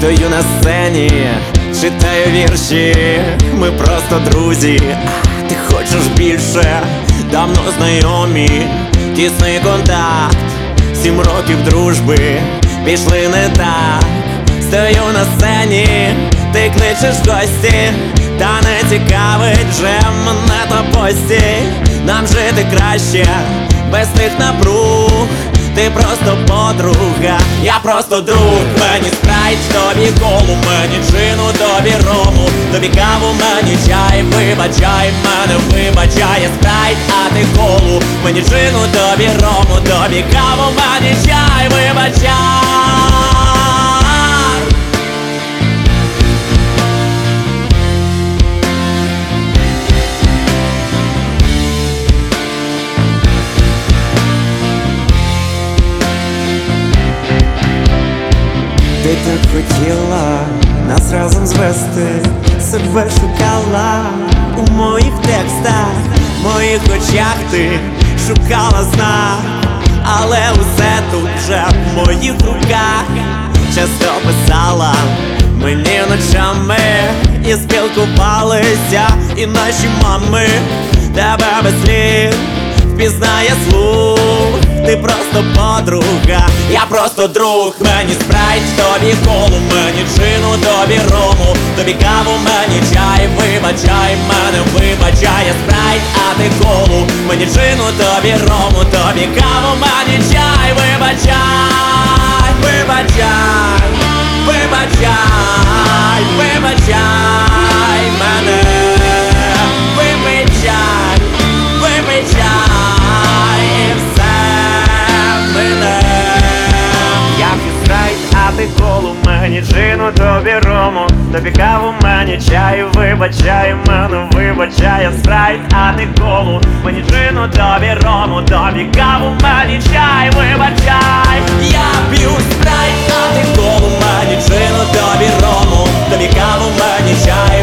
Стою на сцені, читаю вірші, ми просто друзі. Ти хочеш більше, давно знайомі, тісний контакт, 7 років дружби пішли не так. Стою на сцені, ти кличеш в гості, та не цікавить вже мене та постіль. Нам жити краще, без тих напруг. Ти просто подруга, я просто друг. Мені спрайт, тобі колу, мені джину, тобі рому, тобі каву, мені чай, вибачай, мене вибачає спрайт, а ти колу, мені джину, тобі рому, тобі каву, мені чай, вибачай. Ти так хотіла нас разом звести, себе шукала у моїх текстах, в моїх очах ти шукала знак, але усе тут вже в моїх руках. Часто писала мені ночами, і спілкувалися, і наші мами. Тебе без слів впізнає слух. Ти просто подруга, я просто друг. Мені спрайт, тобі колу, мені джину, тобі рому, тобі каву, мені чай, вибачай, мене вибачає спрайт, а ти колу, мені джину, тобі рому, тобі каву, мені чай, вибачай, вибачай, вибачай, вибачай мене, вибачай, вибачай і все. А ти колу, мені джину, тобі рому, тобі каву, мені чаю, вибачай, мене вибачає спрайт, а ти колу, мені джину, тобі рому, тобі каву, мені чай, вибачай. Я п'ю спрайт, а ти колу, мені джину, тобі рому, тобі каву, мені чай,